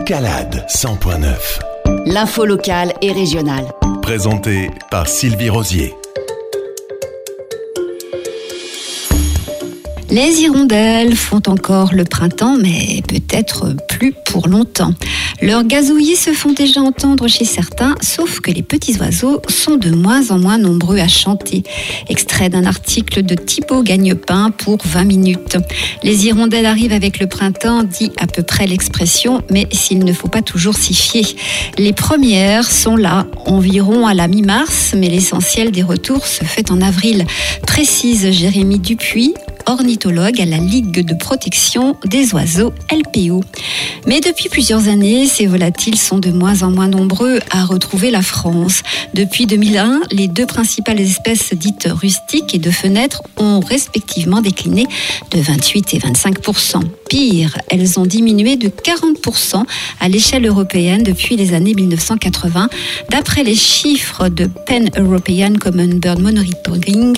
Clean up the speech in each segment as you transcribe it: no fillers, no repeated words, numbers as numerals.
Calade 100.9. L'info locale et régionale. Présenté par Sylvie Rosier. Les hirondelles font encore le printemps, mais peut-être plus pour longtemps. Leurs gazouillis se font déjà entendre chez certains, sauf que les petits oiseaux sont de moins en moins nombreux à chanter. Extrait d'un article de Thibaut Gagnepin pour 20 minutes. Les hirondelles arrivent avec le printemps, dit à peu près l'expression, mais s'il ne faut pas toujours s'y fier. Les premières sont là, environ à la mi-mars, mais l'essentiel des retours se fait en avril, précise Jérémy Dupuis, ornithologue à la Ligue de protection des oiseaux LPO. Mais depuis plusieurs années, ces volatiles sont de moins en moins nombreux à retrouver la France. Depuis 2001, les deux principales espèces dites rustiques et de fenêtres ont respectivement décliné de 28 et 25%. Pire, elles ont diminué de 40% à l'échelle européenne depuis les années 1980, d'après les chiffres de Pan-European Common Bird Monitoring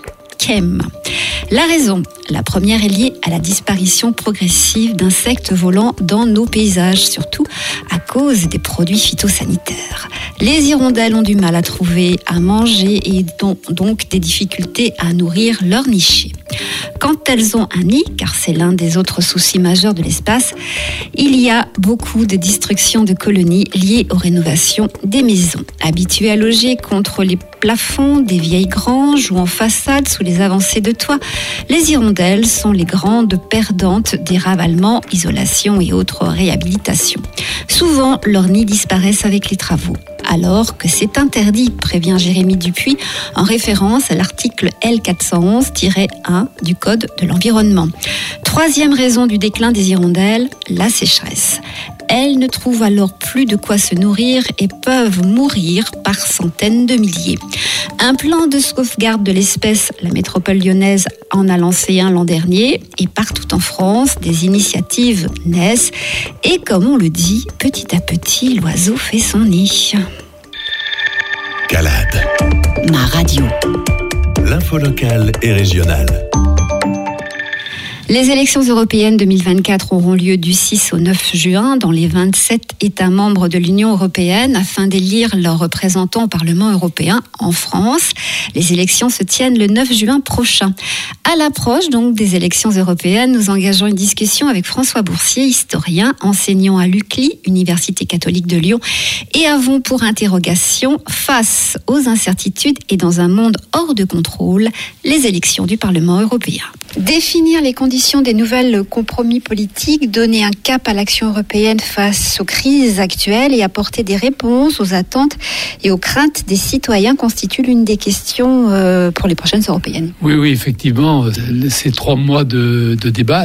CEM. La raison, la première est liée à la disparition progressive d'insectes volants dans nos paysages, surtout à cause des produits phytosanitaires. Les hirondelles ont du mal à trouver à manger et ont donc des difficultés à nourrir leurs nichés. Quand elles ont un nid, car c'est l'un des autres soucis majeurs de l'espace, il y a beaucoup de destruction de colonies liées aux rénovations des maisons. Habituées à loger contre les plafonds des vieilles granges ou en façade sous les avancées de toit, les hirondelles sont les grandes perdantes des ravalements, isolation et autres réhabilitations. Souvent, leurs nids disparaissent avec les travaux. Alors que c'est interdit, prévient Jérémy Dupuis, en référence à l'article L411-1 du Code de l'environnement. Troisième raison du déclin des hirondelles, la sécheresse. Elles ne trouvent alors plus de quoi se nourrir et peuvent mourir par centaines de milliers. Un plan de sauvegarde de l'espèce, la métropole lyonnaise en a lancé un l'an dernier et partout en France, des initiatives naissent et comme on le dit, petit à petit, l'oiseau fait son nid. Calade. Ma radio. L'info locale et régionale. Les élections européennes 2024 auront lieu du 6 au 9 juin dans les 27 États membres de l'Union européenne afin d'élire leurs représentants au Parlement européen en France. Les élections se tiennent le 9 juin prochain. À l'approche donc des élections européennes, nous engageons une discussion avec François Boursier, historien, enseignant à l'UCLI, Université catholique de Lyon, et avons pour interrogation, face aux incertitudes et dans un monde hors de contrôle, les élections du Parlement européen. Définir les conditions des nouvelles compromis politiques, donner un cap à l'action européenne face aux crises actuelles et apporter des réponses aux attentes et aux craintes des citoyens constitue l'une des questions pour les prochaines européennes. Oui, effectivement, ces 3 mois de débat,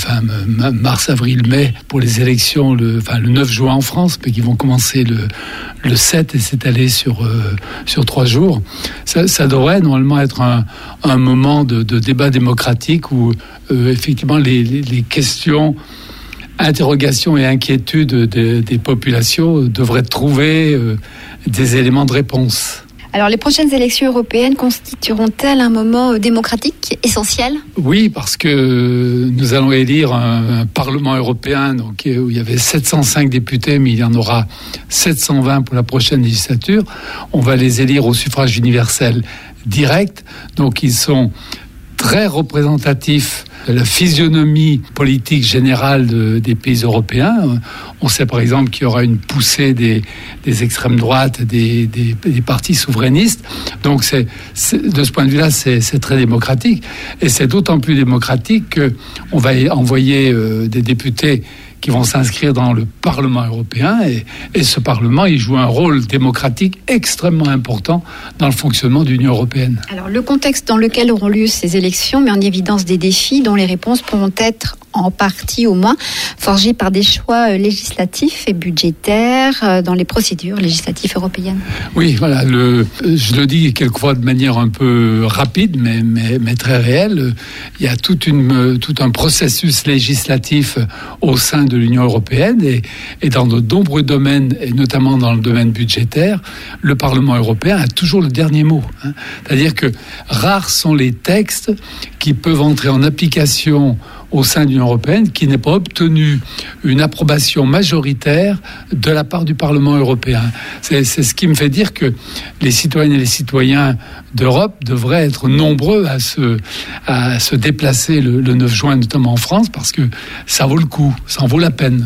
mars, avril, mai, pour les élections, le 9 juin en France, mais qui vont commencer le 7 et s'étaler sur 3 jours, ça devrait normalement être un moment de débat démocratique où effectivement les questions, interrogations et inquiétudes des populations devraient trouver des éléments de réponse. Alors, les prochaines élections européennes constitueront-elles un moment démocratique essentiel ? Oui, parce que nous allons élire un Parlement européen donc, où il y avait 705 députés, mais il y en aura 720 pour la prochaine législature. On va les élire au suffrage universel direct, donc ils sont très représentatif de la physionomie politique générale des pays européens. On sait par exemple qu'il y aura une poussée des extrêmes droites, des partis souverainistes. Donc de ce point de vue-là, c'est très démocratique. Et c'est d'autant plus démocratique qu'on va envoyer des députés qui vont s'inscrire dans le Parlement européen et ce Parlement, il joue un rôle démocratique extrêmement important dans le fonctionnement de l'Union européenne. Alors, le contexte dans lequel auront lieu ces élections met en évidence des défis dont les réponses pourront être en partie au moins forgées par des choix législatifs et budgétaires dans les procédures législatives européennes. Oui, voilà, je le dis quelquefois de manière un peu rapide, mais très réelle. Il y a tout un processus législatif au sein de l'Union européenne et dans de nombreux domaines, et notamment dans le domaine budgétaire, le Parlement européen a toujours le dernier mot. C'est-à-dire que rares sont les textes qui peuvent entrer en application au sein de l'Union européenne qui n'ait pas obtenu une approbation majoritaire de la part du Parlement européen. C'est ce qui me fait dire que les citoyennes et les citoyens d'Europe devraient être nombreux à se déplacer le 9 juin, notamment en France, parce que ça vaut le coup, ça en vaut la peine.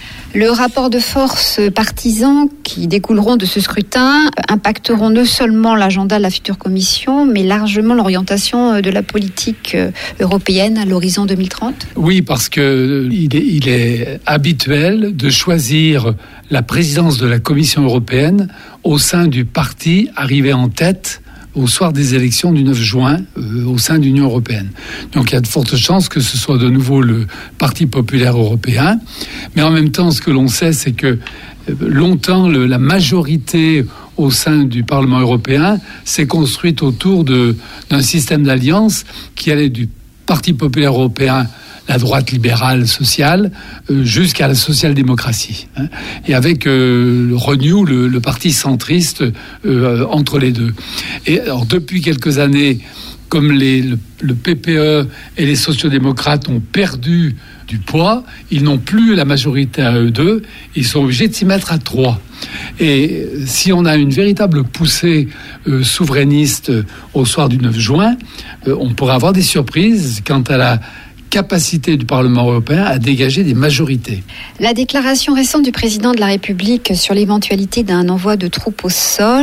Le rapport de force partisans qui découleront de ce scrutin impacteront non seulement l'agenda de la future commission, mais largement l'orientation de la politique européenne à l'horizon 2030. Oui, parce que il est habituel de choisir la présidence de la Commission européenne au sein du parti arrivé en tête au soir des élections du 9 juin au sein de l'Union européenne. Donc il y a de fortes chances que ce soit de nouveau le Parti populaire européen. Mais en même temps, ce que l'on sait, c'est que longtemps, la majorité au sein du Parlement européen s'est construite autour d'un système d'alliance qui allait du Parti populaire européen, la droite libérale sociale, jusqu'à la social-démocratie. Et avec le Renew, le parti centriste, entre les deux. Et alors, depuis quelques années, comme le PPE et les sociodémocrates ont perdu du poids, ils n'ont plus la majorité à eux deux, ils sont obligés de s'y mettre à 3. Et si on a une véritable poussée souverainiste au soir du 9 juin, on pourrait avoir des surprises quant à la capacité du Parlement européen à dégager des majorités. La déclaration récente du président de la République sur l'éventualité d'un envoi de troupes au sol,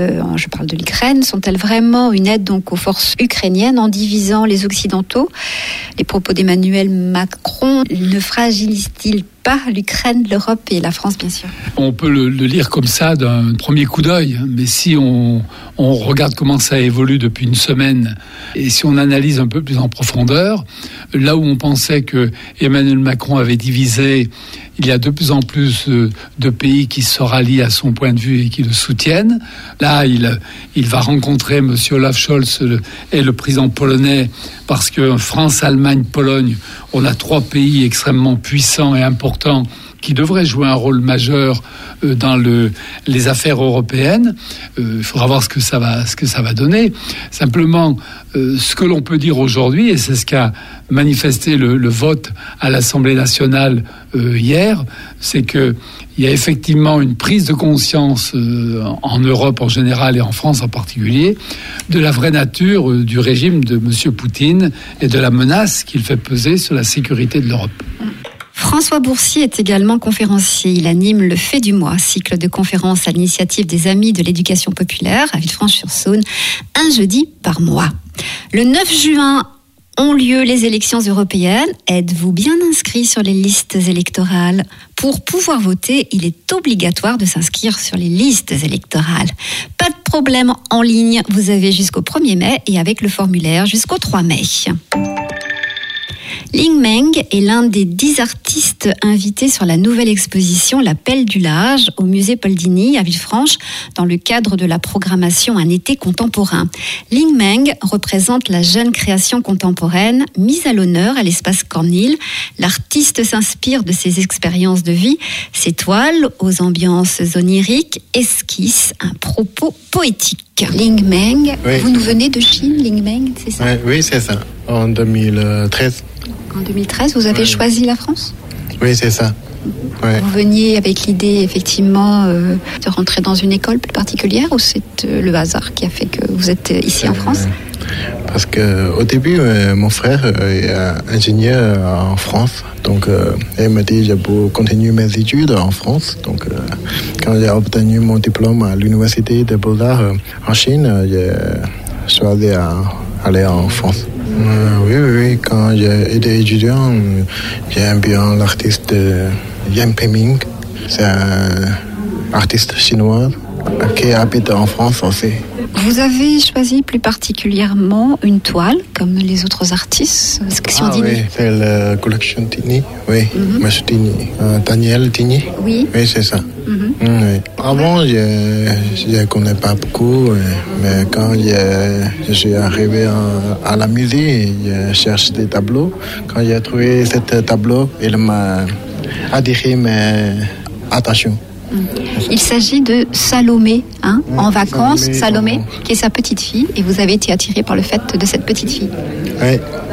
je parle de l'Ukraine, sont-elles vraiment une aide donc aux forces ukrainiennes en divisant les Occidentaux ? Les propos d'Emmanuel Macron ne fragilisent-ils pas l'Ukraine, l'Europe et la France, bien sûr? On peut le lire comme ça d'un premier coup d'œil, mais si on regarde comment ça évolue depuis une semaine et si on analyse un peu plus en profondeur, là où on pensait que Emmanuel Macron avait divisé, il y a de plus en plus de pays qui se rallient à son point de vue et qui le soutiennent. Là, il va rencontrer M. Olaf Scholz et le président polonais, parce que France, Allemagne, Pologne, on a 3 pays extrêmement puissants et importants qui devraient jouer un rôle majeur dans les affaires européennes. Il faudra voir ce que ça va donner. Simplement, ce que l'on peut dire aujourd'hui, et c'est ce qu'a manifesté le vote à l'Assemblée nationale hier, c'est qu'il y a effectivement une prise de conscience en Europe en général et en France en particulier de la vraie nature du régime de M. Poutine et de la menace qu'il fait peser sur la sécurité de l'Europe. François Boursier est également conférencier. Il anime le Fait du mois, cycle de conférences à l'initiative des Amis de l'éducation populaire à Villefranche-sur-Saône, un jeudi par mois. Le 9 juin ont lieu les élections européennes. Êtes-vous bien inscrit sur les listes électorales ? Pour pouvoir voter, il est obligatoire de s'inscrire sur les listes électorales. Pas de problème en ligne, vous avez jusqu'au 1er mai et avec le formulaire jusqu'au 3 mai. Ling Meng est l'un des 10 artistes invités sur la nouvelle exposition L'Appel du Large au musée Paul Digny à Villefranche dans le cadre de la programmation Un été contemporain. Ling Meng représente la jeune création contemporaine mise à l'honneur à l'espace Cornille. L'artiste s'inspire de ses expériences de vie. Ses toiles aux ambiances oniriques esquissent un propos poétique. Ling Meng, oui. Vous nous venez de Chine, Ling Meng, c'est ça ? Oui, c'est ça, en 2013. En 2013, vous avez choisi la France ? Oui, c'est ça. Ouais. Vous veniez avec l'idée, effectivement, de rentrer dans une école plus particulière ou c'est le hasard qui a fait que vous êtes ici en France ? Parce qu'au début, mon frère est ingénieur en France. Donc, il m'a dit que je peux continuer mes études en France. Donc, quand j'ai obtenu mon diplôme à l'Université des Beaux-Arts en Chine, j'ai choisi d'aller en France. Oui. Quand j'étais étudiant, j'aime bien l'artiste Yan Piming. C'est un artiste chinois qui habite en France aussi. Vous avez choisi plus particulièrement une toile, comme les autres artistes. Oui, c'est la collection Digny. Oui, Monsieur Digny. Daniel Digny. Oui. Oui, c'est ça. Oui. Avant, je ne connais pas beaucoup, mais quand je suis arrivé à la musée, je cherche des tableaux. Quand j'ai trouvé ce tableau, il m'a attiré mes attentions. Il s'agit de Salomé, en vacances, Salomé, qui est sa petite fille, et vous avez été attiré par le fait de cette petite fille. Oui.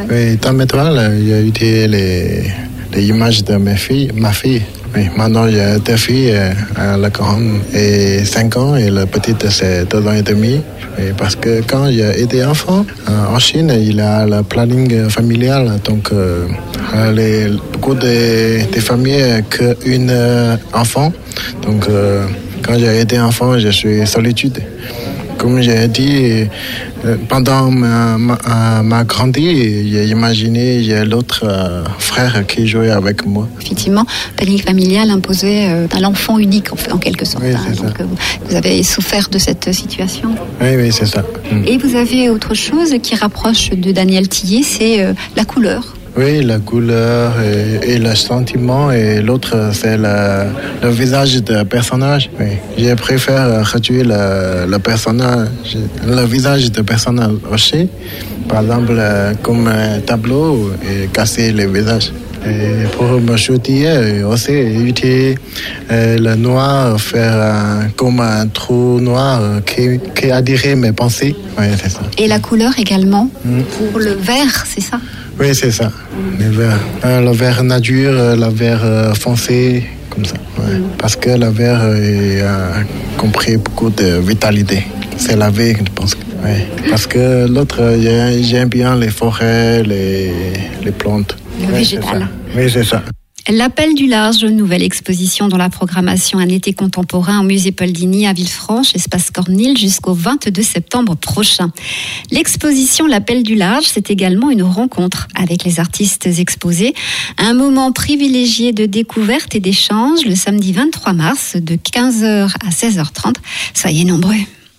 Oui, dans mes toiles, il y a eu les images de ma fille. Oui, maintenant, il y a 2 filles, la grande est 5 ans et la petite, c'est 2 ans et demi. Et parce que quand il y a été enfant, en Chine, il y a le planning familial. Donc, beaucoup des familles qu'une enfant. Donc, quand j'ai été enfant, je suis solitude. Comme j'ai dit, pendant ma grandi, j'ai imaginé il y a l'autre frère qui jouait avec moi. Effectivement, planning familial imposait à l'enfant unique en quelque sorte. Oui, c'est donc vous avez souffert de cette situation. Oui, c'est ça. Et vous avez autre chose qui rapproche de Daniel Tillet, c'est la couleur. Oui, la couleur et le sentiment, et l'autre, c'est le visage du personnage. Oui. Je préfère réduire le personnage, le visage du personnage aussi. Par exemple, comme un tableau, et casser le visage. Et pour me shooter, aussi utiliser le noir, faire comme un trou noir qui adhérait mes pensées. Oui, c'est ça. Et la couleur également, pour le vert, c'est ça? Oui, c'est ça. Le vert nature, le vert foncé, comme ça. Ouais. Parce que le vert a compris beaucoup de vitalité. C'est la vie, je pense. Ouais. Parce que l'autre, j'aime bien les forêts, les plantes. Le végétal. Oui, c'est ça. L'Appel du large, nouvelle exposition dans la programmation Un été contemporain au musée Paul Digny à Villefranche, espace Cornille, jusqu'au 22 septembre prochain. L'exposition L'Appel du large, c'est également une rencontre avec les artistes exposés. Un moment privilégié de découverte et d'échange le samedi 23 mars de 15h à 16h30. Soyez nombreux.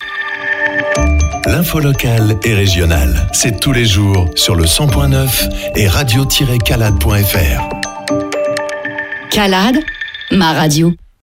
L'info locale et régionale, c'est tous les jours sur le 100.9 et radio-calade.fr. Calade, ma radio.